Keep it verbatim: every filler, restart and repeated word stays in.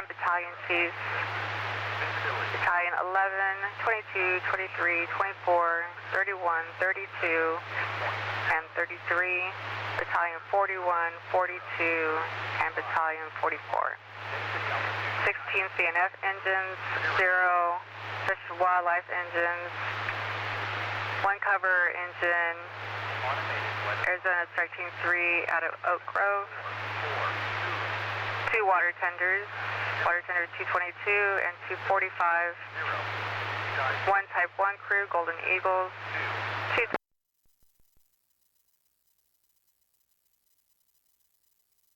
and battalion chiefs. Battalion eleven, twenty-two, twenty-three, twenty-four, thirty-one, thirty-two, and thirty-three. Battalion forty-one, forty-two, and Battalion forty-four. sixteen C N F engines, zero Fish and Wildlife engines, one cover engine, Arizona Strike Team three out of Oak Grove, two water tenders, water tender two twenty-two and two forty-five, one Type one crew, Golden Eagles, two